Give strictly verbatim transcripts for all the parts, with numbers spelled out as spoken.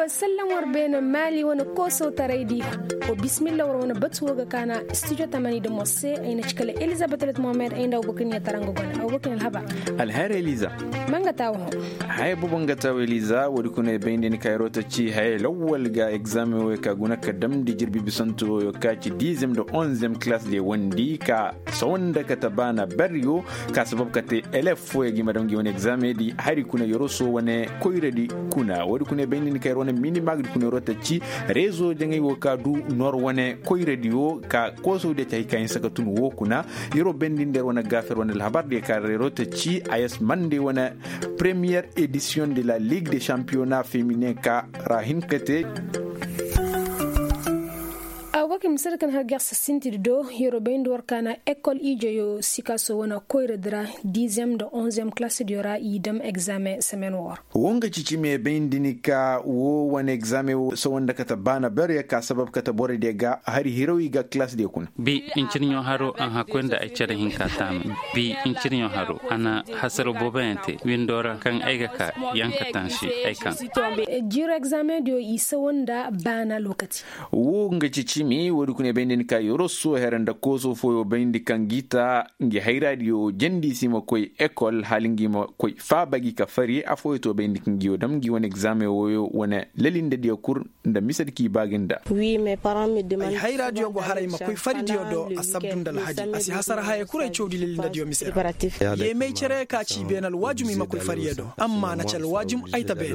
sallan warbena mali wana koso taraidi o bismillah wana batsuga kana studio tamani de mosse aina chikala Elizabeth Mohamed ainda ubukin ya tarango gona ubukin alhaba alhara Eliza manga tawo hay bubanga tawo Eliza wadi kuna bayinde ni kayrota ci hay lawal ga examen we ka guna ka damdi jirbi bisanto yo ka ci dixième de onzième classe de wandi ka sonda ka tabana baryo ka sabab ka te élève fo gi madam gi woni examen di hari kuna yoroso wane koyredi kuna wadi kuna bayinde ni kayrona mini magdi kuna rota ci réseau jangay wo ka du nor wane koyredi yo ka koso de tay kayin saka tun wo kuna yoro bendi nder wana gafer wana habar de ka rota ci ayas mande wana première édition de la Ligue des championnats féminins ka rahin kete awakim sarkan har gasa sinti do yoro bendo warkana école ijo yo sikaso wana koyredra dixième de onzième classe de yora idem examen semaine war wonga cici me bendini ka wo wana examen so wanda kata bana bare ka sabab kata bore de ga hari heroi ga classe de kun bi incirnyo haro an hakwenda ay cere hinka tam bi incirnyo haro ana hasaro bobente windora kan aiga ka yanka tanshi ay kan jiro examen do isa wanda bana lokati wonga cici mi wodi kune bendin ka yoroso heranda koso foyo bendi kangita ngi hayradio jendi sima koy école halingi mo koy fabagi ka fari afoyo to bendi ngi odam ngi won examen woyo wona lelinde de cour nda misad ki baginda oui mes parents me demandent hayradio go haray makoy fari dio do asabdundal haji asi hasara hay kuray chowdi lelinde dio misad ye may cere ka ci benal wajumi makoy fari do amma na cal wajum ayta be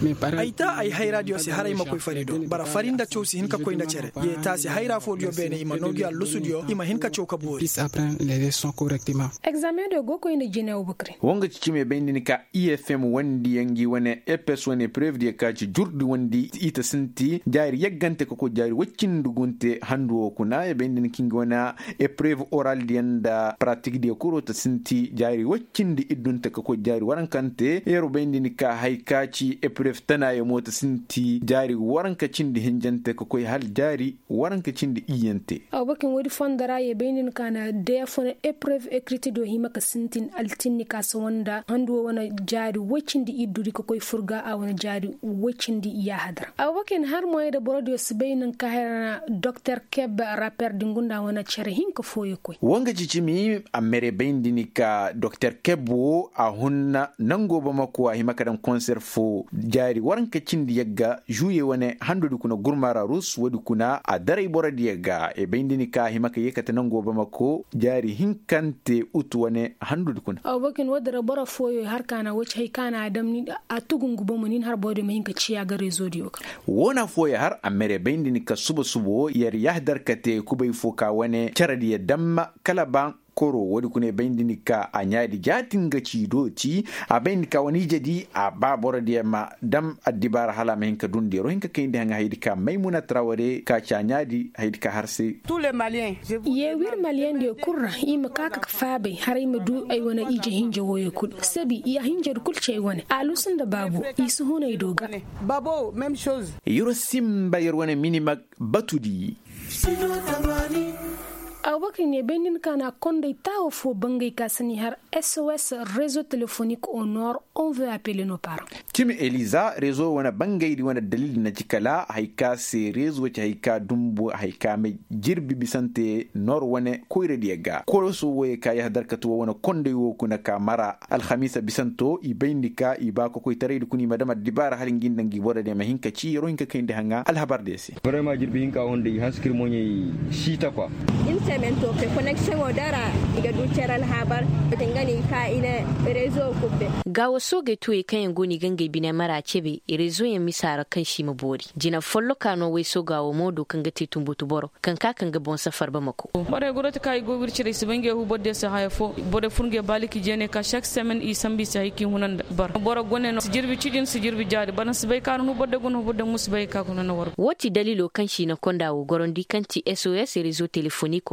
ayta ay hayradio si haray makoy fari do bara farinda chowsi hin ka koy na cere ye si hayra fodio bene ima nogi allo studio ima hinka choka bori ils apprennent les leçons correctement examen de goko inde jine obukri wonga cime bendini ka I F M wandi yangi wone epes wone preuve de ka ci jurdi wandi ita sinti jaari yeggante ko ko jaari waccindu gunte handu kuna e bendini kingi wona épreuve orale dienda pratique de cours to sinti jaari waccindi iddunte ko ko jaari warankante ero bendini ka hay ka ci épreuve tanaye mota sinti jaari waranka cindi hinjante ko koy hal jaari waranka cindi iyente awakin wadi fondara ye benin kana de fona épreuve écrite do himaka sintin altinni ka sonda handu wana jaari wacindi idduri ko koy furga a wana jaari wacindi ya hadra awakin har moy da borodio sbeynan ka hera docteur Keb rapper dingunda wana chere hinka foye koy wanga cicimi amere bendini ka docteur Kebo a hunna nango ba mako a himaka dan concert fo jaari waranka cindi yagga juye wane handu kuna gurmara rus wadi kuna a darai bora diyaga e bendini ka himaka yekata nango ba mako jaari hinkante utwane handu kuna awakin wadara bora foyo har kana wace hay kana adam ni a tugungu ba munin har bode mai hinka ciya ga rezo diyo wona foyo har amere bendini ka subo subo yar yahdar kate kubai foka wane charadi damma kala ban koro wadi kune bendini ka anyadi jatin ga cidoti a bendi ka wani jadi a babora dia ma dam adibara hala men ka dundi ro hinka kende hanga haydi ka Maimuna Traoré ka chanyadi haydi ka harse tous les maliens ye wir malien de kurra ima kaka fabe haray madu ay wana ije hinje woyo kul sabi ya hinje kul cey wana alusun da babu isu hona doga babo même chose yoro simba yer wana minima batudi awakin ne benin kana konde tawo fo bangay kasani har S O S réseau téléphonique au nord on veut appeler nos parents tim Eliza réseau wana bangay di wana dalil na jikala hayka se réseau ci hayka dumbu hayka me jirbi bisante nord wane koyre diega ko so woy ka ya darkatu wana konde wo kuna kamara al khamisa bisanto i bindika i ba ko koy tare kuni madama dibara halin gindangi boda de mahinka ci ro hinka kende hanga al habar desi vraiment jirbi hinka wonde haskir moñi shita quoi mento ke connection odara iga du cheral habar tengani ka ina rezo kubbe ga waso ga tuwe kan goni gangai bina mara cebe rezo ya misara kan shi mabori jina follo kano wai so ga wo modo kan ga titun butu boro kan ka kan ga bon safar ba mako bare goro ta kai go wirci da sibange hu bodde sa hayfo bode funge baliki jene ka chaque semaine i sambi sa hiki hunan bar boro gone no jirbi cidin su jirbi jadi bana su bai kanu bodde gono bodde musu bai ka kunan war wati dalilo kan shi na konda wo gorondi kanti S O S rezo telefoniko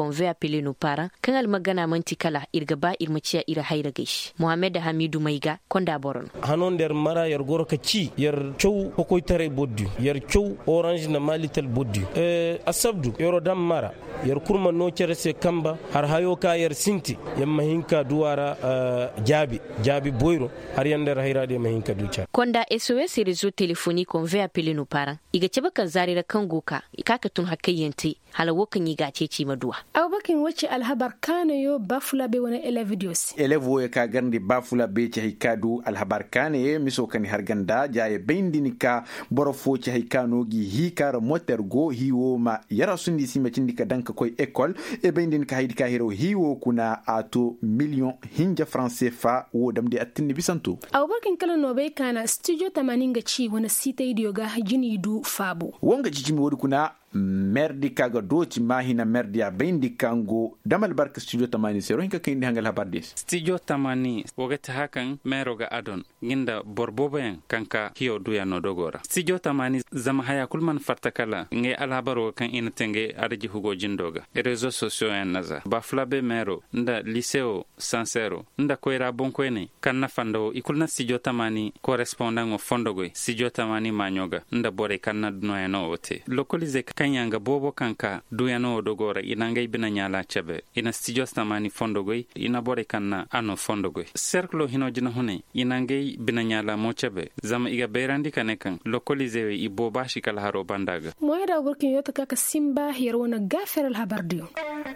qu'on veut appeler nos parents kan al magana manti kala irga ba irmaciya ira hayra gaish Mohamed Hamidou Maiga konda boron hanon der mara yar goro ka ci yar chow ko koy tare boddu yar chow orange na malitel boddu eh asabdu yoro dam mara yar kurma no cerese kamba har hayo ka yar sinti yamma hinka duwara uh, jabi jabi boyro har yandar hayrade mahinka ducha konda S O S réseau téléphonique qu'on veut appeler nos parents iga ceba kan zarira kan goka ikaka tun hakayyanti hala wokan yiga ceci maduwa abakin wace alhabar kana yo bafula be wani ele videos ele voye ka gandi bafula be ci hikadu alhabar kana ye miso kan harganda jaye bindini ka borofo ci hikano gi hikara motor go hiwo ma yara sundi sima cindika danka koy école e bindini ka haydi ka hero hiwo kuna ato million hinja français fa wo damdi attinni bisanto abakin kala no be kana studio tamaninga ci wani site idioga jini du fabo wonga jijimi wodi kuna merdi kaga doti mahina merdi ya bendi kango damal barka studio tamani sero hinka kindi hangal habardis studio tamani wogata hakan meroga adon ginda borboben kanka hiyo duya no dogora studio tamani zama haya kulman fartakala nge alhabaro kan ina tenge arji hugo jindoga e réseaux sociaux en naza baflabe mero nda liceo sansero nda koira bonkoene kan nafando ikulna studio tamani correspondant o fondogoy studio tamani manyoga nda bore kan na dunoyano ote localize kanyanga bobo kanka duyano dogora inanga ibina nyala chebe ina studio stamani fondogoy ina bore kanna ano fondogoy cercle hino jina hune inanga ibina nyala mo chebe zama iga beirandi kanekan localize we iboba shikala haro bandaga moyda workin yota kaka simba yerona gaferal habardio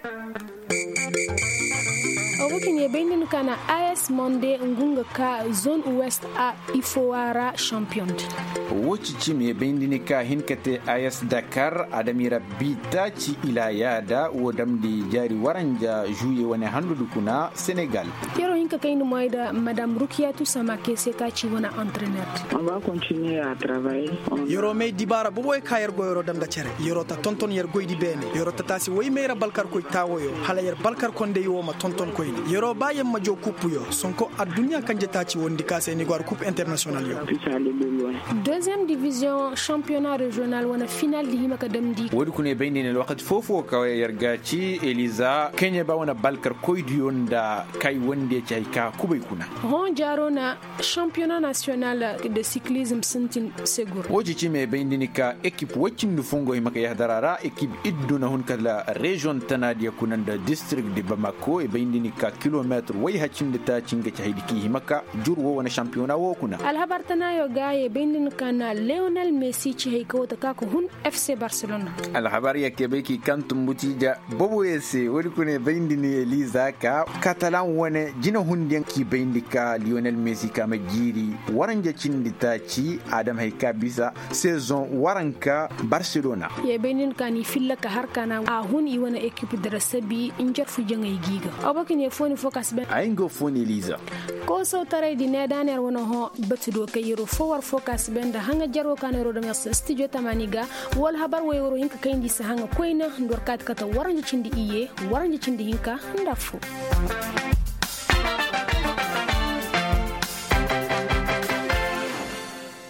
Obukin ye benin kana A S Monde ngunga ka zone ouest a Ifowara champion. Wochi chim ye benin ka hinkate A S Dakar adamira bita ci ilayada wodamdi jari waranja juye wane handu kuna Senegal. Yero hinka kainu moida Madame Rukiatou Samake seka ci wana entraîneur. On va continuer à travailler. Yero me dibara boboy ka yer goyro damda cere. Yero ta tonton yer goydi bene. Yero ta tasi way meera balkar koy tawoyo. Hala yer balkar konde yo ma tonton koy. Yero baye majo coupe yo sonko adunya kanje tachi wondi ka seni gwar coupe international yo deuxième division championnat régional wana final di himaka damdi wodi kune bayni ne wakati fofo ka yargaci Eliza Kenya ba wana balkar koydi yonda kay wonde ci ka kubay kuna hon jarona championnat national de cyclisme sentin segur woji ci me bayni ni ka équipe waccindu fungo himaka yahdarara équipe idduna hon kala région tanadi kunanda district de Bamako e bayni ni ka kilomètre way haccinde ta cinga ci haydi ki himaka jurwo wana championnat wo kuna alhabartana yo gaye bindin kana Lionel Messi ci hay ko ta ko hun F C Barcelona alhabar ya kebe ki kantum butija bobo ese wori kune bindini Eliza ka Catalan wane jina hundien ki bindika Lionel Messi kama jiri waranja cindi ta ci Adam hayka bisa saison waranka Barcelona ye bindin kani filla ka harkana a hun i wana équipe de rasabi injar fu jangay giga abakin foni focus ben aingo foni Eliza ko so tare di ne daner wono ho betudo kayiro forward focus ben da hanga jaro kanero do mes studio tamaniga wal habar wayro hinka kayndi sa hanga koyna ndor kat kata waranje cindi iye waranje cindi hinka ndafu